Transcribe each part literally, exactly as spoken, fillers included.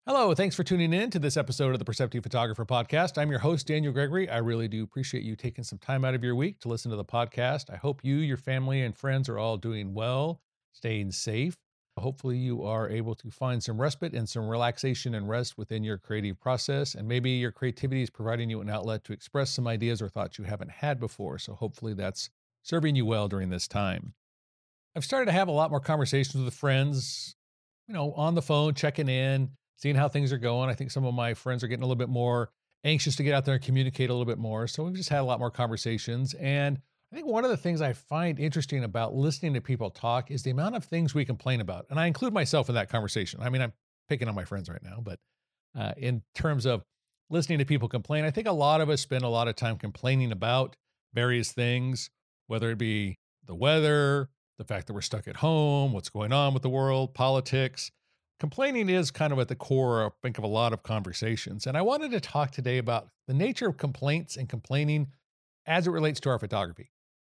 Hello, thanks for tuning in to this episode of the Perceptive Photographer Podcast. I'm your host, Daniel Gregory. I really do appreciate you taking some time out of your week to listen to the podcast. I hope you, your family, and friends are all doing well, staying safe. Hopefully, you are able to find some respite and some relaxation and rest within your creative process. And maybe your creativity is providing you an outlet to express some ideas or thoughts you haven't had before. So, hopefully, that's serving you well during this time. I've started to have a lot more conversations with friends, you know, on the phone, checking in, seeing how things are going. I think some of my friends are getting a little bit more anxious to get out there and communicate a little bit more. So we've just had a lot more conversations. And I think one of the things I find interesting about listening to people talk is the amount of things we complain about. And I include myself in that conversation. I mean, I'm picking on my friends right now, but uh, in terms of listening to people complain, I think a lot of us spend a lot of time complaining about various things, whether it be the weather, the fact that we're stuck at home, what's going on with the world, politics. Complaining is kind of at the core, I think, of a lot of conversations. And I wanted to talk today about the nature of complaints and complaining as it relates to our photography.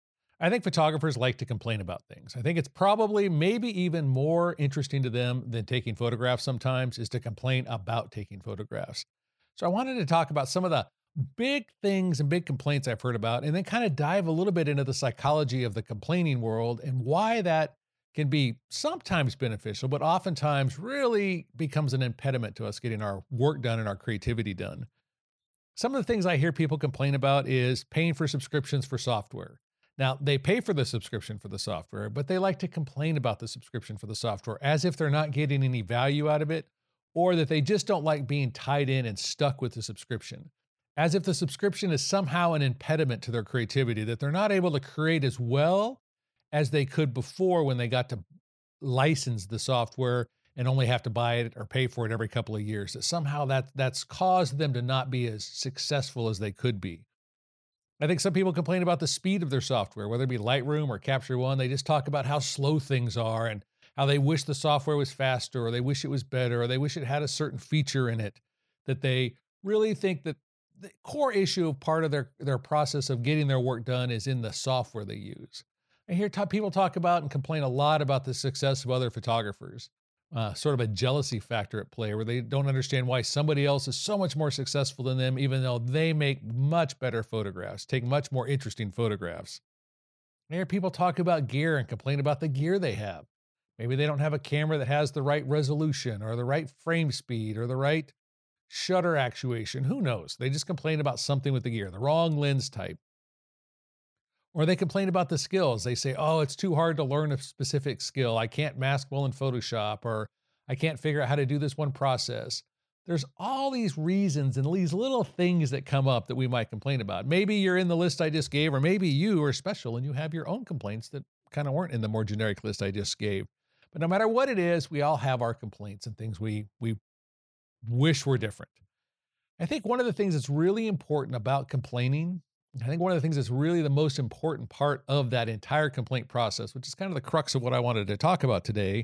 I think photographers like to complain about things. I think it's probably maybe even more interesting to them than taking photographs sometimes is to complain about taking photographs. So I wanted to talk about some of the big things and big complaints I've heard about, and then kind of dive a little bit into the psychology of the complaining world and why that can be sometimes beneficial, but oftentimes really becomes an impediment to us getting our work done and our creativity done. Some of the things I hear people complain about is paying for subscriptions for software. Now, they pay for the subscription for the software, but they like to complain about the subscription for the software as if they're not getting any value out of it, or that they just don't like being tied in and stuck with the subscription, as if the subscription is somehow an impediment to their creativity, that they're not able to create as well as they could before when they got to license the software and only have to buy it or pay for it every couple of years. That somehow that that's caused them to not be as successful as they could be. I think some people complain about the speed of their software, whether it be Lightroom or Capture One. They just talk about how slow things are and how they wish the software was faster, or they wish it was better, or they wish it had a certain feature in it, that they really think that the core issue of part of their, their process of getting their work done is in the software they use. I hear t- people talk about and complain a lot about the success of other photographers, uh, sort of a jealousy factor at play where they don't understand why somebody else is so much more successful than them, even though they make much better photographs, take much more interesting photographs. I hear people talk about gear and complain about the gear they have. Maybe they don't have a camera that has the right resolution or the right frame speed or the right shutter actuation. Who knows? They just complain about something with the gear, the wrong lens type. Or they complain about the skills. They say, oh, it's too hard to learn a specific skill. I can't mask well in Photoshop, or I can't figure out how to do this one process. There's all these reasons and these little things that come up that we might complain about. Maybe you're in the list I just gave, or maybe you are special and you have your own complaints that kind of weren't in the more generic list I just gave. But no matter what it is, we all have our complaints and things we, we wish were different. I think one of the things that's really important about complaining, I think one of the things that's really the most important part of that entire complaint process, which is kind of the crux of what I wanted to talk about today,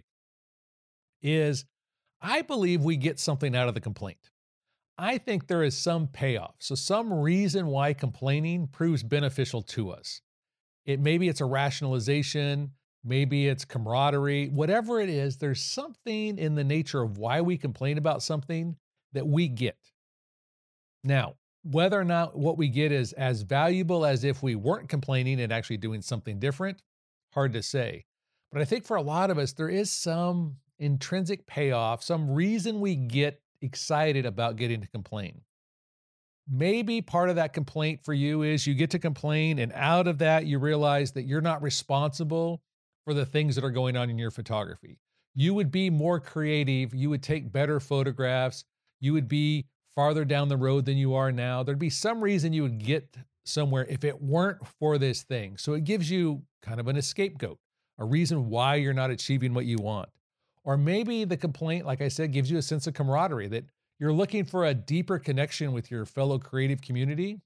is I believe we get something out of the complaint. I think there is some payoff. So some reason why complaining proves beneficial to us. It maybe it's a rationalization, maybe it's camaraderie, whatever it is, there's something in the nature of why we complain about something that we get. Now, whether or not what we get is as valuable as if we weren't complaining and actually doing something different, hard to say. But I think for a lot of us, there is some intrinsic payoff, some reason we get excited about getting to complain. Maybe part of that complaint for you is you get to complain, and out of that, you realize that you're not responsible for the things that are going on in your photography. You would be more creative. You would take better photographs. You would be farther down the road than you are now. There'd be some reason you would get somewhere if it weren't for this thing. So it gives you kind of an scapegoat, a reason why you're not achieving what you want. Or maybe the complaint, like I said, gives you a sense of camaraderie, that you're looking for a deeper connection with your fellow creative community.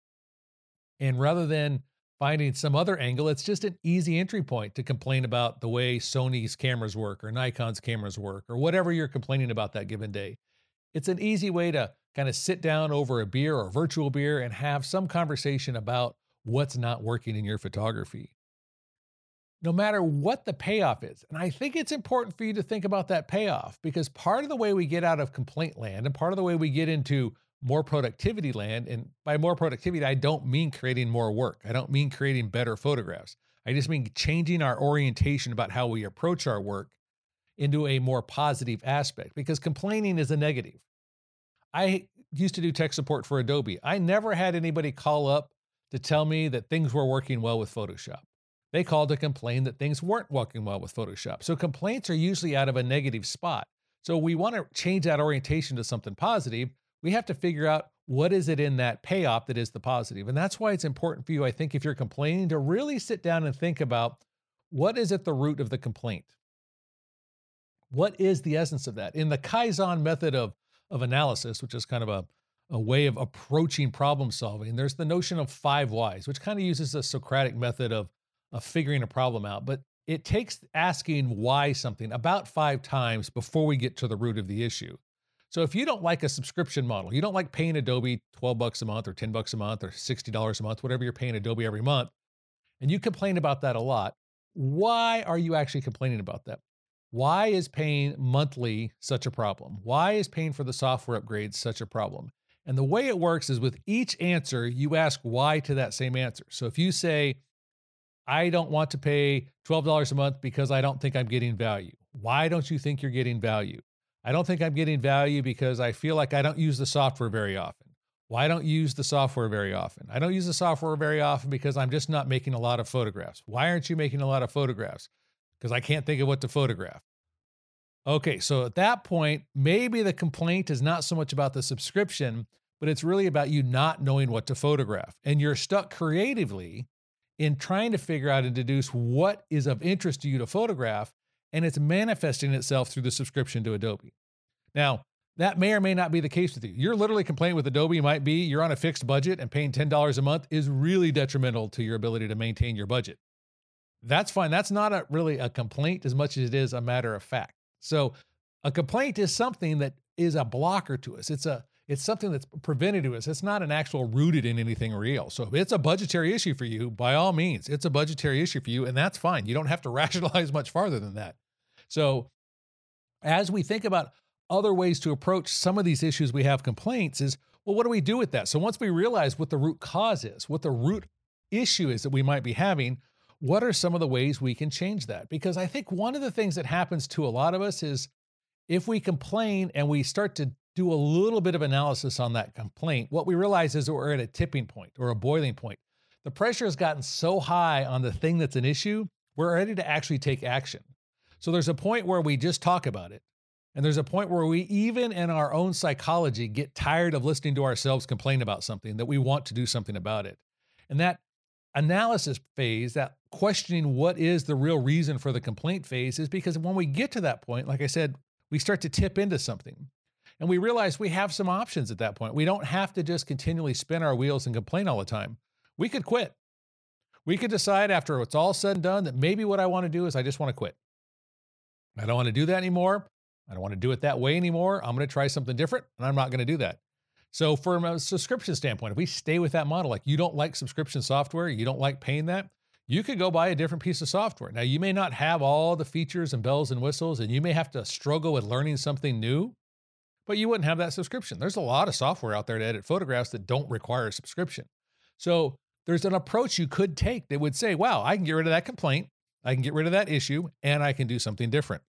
And rather than finding some other angle, it's just an easy entry point to complain about the way Sony's cameras work or Nikon's cameras work or whatever you're complaining about that given day. It's an easy way to kind of sit down over a beer or virtual beer and have some conversation about what's not working in your photography. no matter what the payoff is. And I think it's important for you to think about that payoff, because part of the way we get out of complaint land and part of the way we get into more productivity land, and by more productivity, I don't mean creating more work. I don't mean creating better photographs. I just mean changing our orientation about how we approach our work into a more positive aspect, because complaining is a negative. I used to do tech support for Adobe. I never had anybody call up to tell me that things were working well with Photoshop. They called to complain that things weren't working well with Photoshop. So complaints are usually out of a negative spot. So we want to change that orientation to something positive. We have to figure out what is it in that payoff that is the positive. And that's why it's important for you, I think, if you're complaining, to really sit down and think about what is at the root of the complaint. What is the essence of that? In the Kaizen method of, of analysis, which is kind of a, a way of approaching problem solving, there's the notion of five whys, which kind of uses the Socratic method of of figuring a problem out, but it takes asking why something about five times before we get to the root of the issue. So if you don't like a subscription model, you don't like paying Adobe twelve bucks a month or ten bucks a month or sixty dollars a month, whatever you're paying Adobe every month, and you complain about that a lot, why are you actually complaining about that? Why is paying monthly such a problem? Why is paying for the software upgrades such a problem? And the way it works is with each answer, you ask why to that same answer. So if you say, I don't want to pay twelve dollars a month because I don't think I'm getting value. Why don't you think you're getting value? I don't think I'm getting value because I feel like I don't use the software very often. Why don't you use the software very often? I don't use the software very often because I'm just not making a lot of photographs. Why aren't you making a lot of photographs? Because I can't think of what to photograph. Okay, so at that point, maybe the complaint is not so much about the subscription, but it's really about you not knowing what to photograph. And you're stuck creatively in trying to figure out and deduce what is of interest to you to photograph, and it's manifesting itself through the subscription to Adobe. Now, that may or may not be the case with you. You're literally complaining with Adobe might be you're on a fixed budget and paying ten dollars a month is really detrimental to your ability to maintain your budget. That's fine. That's not a, really a complaint as much as it is a matter of fact. So a complaint is something that is a blocker to us. It's a It's something that's prevented to us. It's not an actual rooted in anything real. So if it's a budgetary issue for you, by all means, it's a budgetary issue for you, and that's fine. You don't have to rationalize much farther than that. So as we think about other ways to approach some of these issues we have complaints is, well, what do we do with that? So once we realize what the root cause is, what the root issue is that we might be having, what are some of the ways we can change that? Because I think one of the things that happens to a lot of us is if we complain and we start to do a little bit of analysis on that complaint, what we realize is that we're at a tipping point or a boiling point. The pressure has gotten so high on the thing that's an issue, we're ready to actually take action. So there's a point where we just talk about it. And there's a point where we, even in our own psychology, get tired of listening to ourselves complain about something, that we want to do something about it. And that analysis phase, that questioning what is the real reason for the complaint phase, is because when we get to that point, like I said, we start to tip into something. And we realize we have some options at that point. We don't have to just continually spin our wheels and complain all the time. We could quit. We could decide after it's all said and done that maybe what I want to do is I just want to quit. I don't want to do that anymore. I don't want to do it that way anymore. I'm going to try something different, and I'm not going to do that. So from a subscription standpoint, if we stay with that model, like you don't like subscription software, you don't like paying that, you could go buy a different piece of software. Now, you may not have all the features and bells and whistles, and you may have to struggle with learning something new, but you wouldn't have that subscription. There's a lot of software out there to edit photographs that don't require a subscription. So there's an approach you could take that would say, wow, I can get rid of that complaint, I can get rid of that issue, and I can do something different.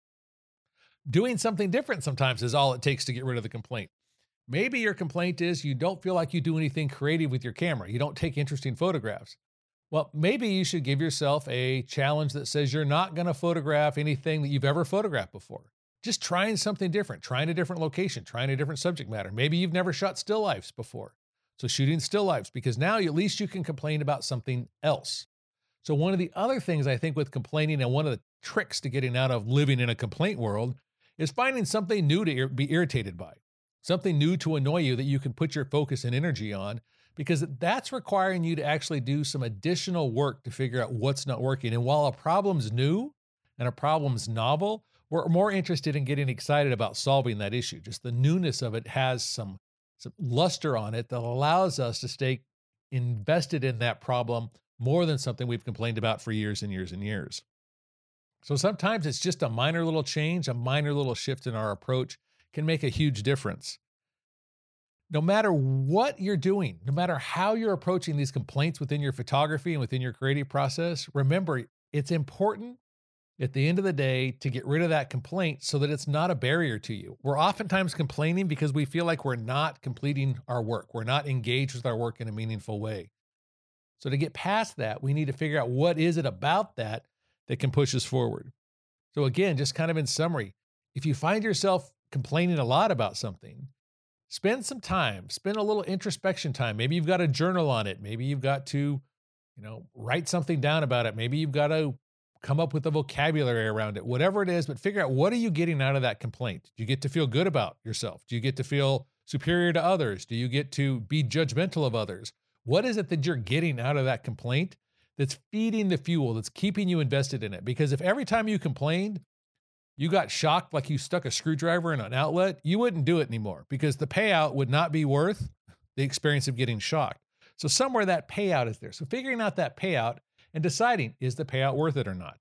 Doing something different sometimes is all it takes to get rid of the complaint. Maybe your complaint is you don't feel like you do anything creative with your camera. You don't take interesting photographs. Well, maybe you should give yourself a challenge that says you're not going to photograph anything that you've ever photographed before. Just trying something different, trying a different location, trying a different subject matter. Maybe you've never shot still lifes before. So shooting still lifes, because now at least you can complain about something else. So one of the other things I think with complaining, and one of the tricks to getting out of living in a complaint world, is finding something new to ir- be irritated by, something new to annoy you that you can put your focus and energy on, because that's requiring you to actually do some additional work to figure out what's not working. And while a problem's new and a problem's novel, we're more interested in getting excited about solving that issue. Just the newness of it has some, some luster on it that allows us to stay invested in that problem more than something we've complained about for years and years and years. So sometimes it's just a minor little change, a minor little shift in our approach can make a huge difference. No matter what you're doing, no matter how you're approaching these complaints within your photography and within your creative process, remember it's important at the end of the day to get rid of that complaint so that it's not a barrier to you. We're oftentimes complaining because we feel like we're not completing our work. We're not engaged with our work in a meaningful way. So to get past that, we need to figure out what is it about that that can push us forward. So again, just kind of in summary, if you find yourself complaining a lot about something, spend some time, spend a little introspection time. Maybe you've got a journal on it. Maybe you've got to, you know, write something down about it. Maybe you've got to come up with a vocabulary around it, whatever it is, but figure out what are you getting out of that complaint? Do you get to feel good about yourself? Do you get to feel superior to others? Do you get to be judgmental of others? What is it that you're getting out of that complaint that's feeding the fuel, that's keeping you invested in it? Because if every time you complained, you got shocked like you stuck a screwdriver in an outlet, you wouldn't do it anymore because the payout would not be worth the experience of getting shocked. So somewhere that payout is there. So figuring out that payout and deciding, is the payout worth it or not?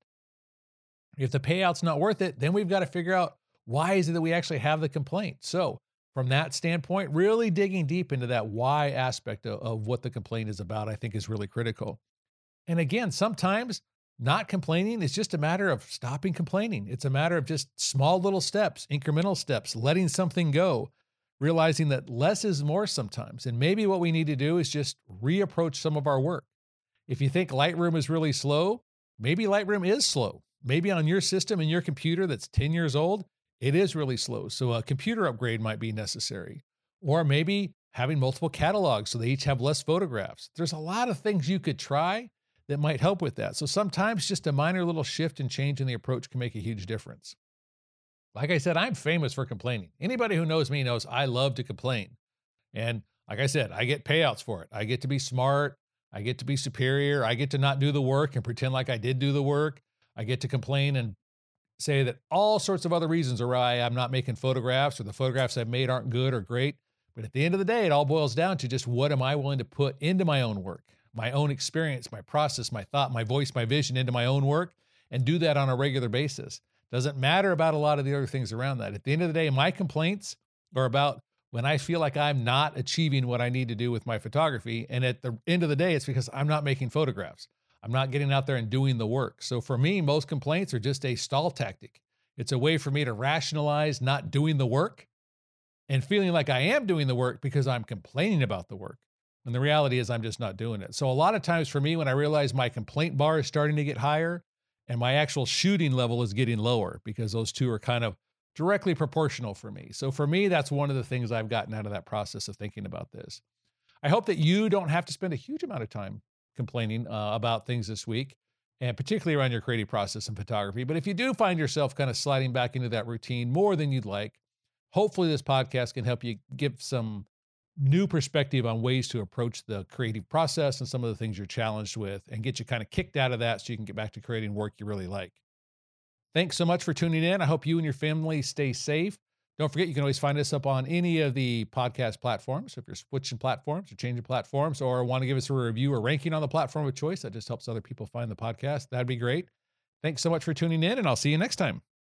If the payout's not worth it, then we've got to figure out why is it that we actually have the complaint. So from that standpoint, really digging deep into that why aspect of, of what the complaint is about, I think is really critical. And again, sometimes not complaining is just a matter of stopping complaining. It's a matter of just small little steps, incremental steps, letting something go, realizing that less is more sometimes. And maybe what we need to do is just reapproach some of our work. If you think Lightroom is really slow, maybe Lightroom is slow. Maybe on your system and your computer that's ten years old, it is really slow. So a computer upgrade might be necessary. Or maybe having multiple catalogs so they each have less photographs. There's a lot of things you could try that might help with that. So sometimes just a minor little shift and change in the approach can make a huge difference. Like I said, I'm famous for complaining. Anybody who knows me knows I love to complain. And like I said, I get payouts for it. I get to be smart. I get to be superior. I get to not do the work and pretend like I did do the work. I get to complain and say that all sorts of other reasons are why I'm not making photographs or the photographs I've made aren't good or great. But at the end of the day, it all boils down to just what am I willing to put into my own work, my own experience, my process, my thought, my voice, my vision into my own work, and do that on a regular basis. Doesn't matter about a lot of the other things around that. At the end of the day, my complaints are about when I feel like I'm not achieving what I need to do with my photography. And at the end of the day, it's because I'm not making photographs. I'm not getting out there and doing the work. So for me, most complaints are just a stall tactic. It's a way for me to rationalize not doing the work and feeling like I am doing the work because I'm complaining about the work. And the reality is I'm just not doing it. So a lot of times for me, when I realize my complaint bar is starting to get higher and my actual shooting level is getting lower, because those two are kind of directly proportional for me. So for me, that's one of the things I've gotten out of that process of thinking about this. I hope that you don't have to spend a huge amount of time complaining uh, about things this week, and particularly around your creative process and photography. But if you do find yourself kind of sliding back into that routine more than you'd like, hopefully this podcast can help you give some new perspective on ways to approach the creative process and some of the things you're challenged with and get you kind of kicked out of that so you can get back to creating work you really like. Thanks so much for tuning in. I hope you and your family stay safe. Don't forget, you can always find us up on any of the podcast platforms. If you're switching platforms or changing platforms or want to give us a review or ranking on the platform of choice, that just helps other people find the podcast. That'd be great. Thanks so much for tuning in, and I'll see you next time.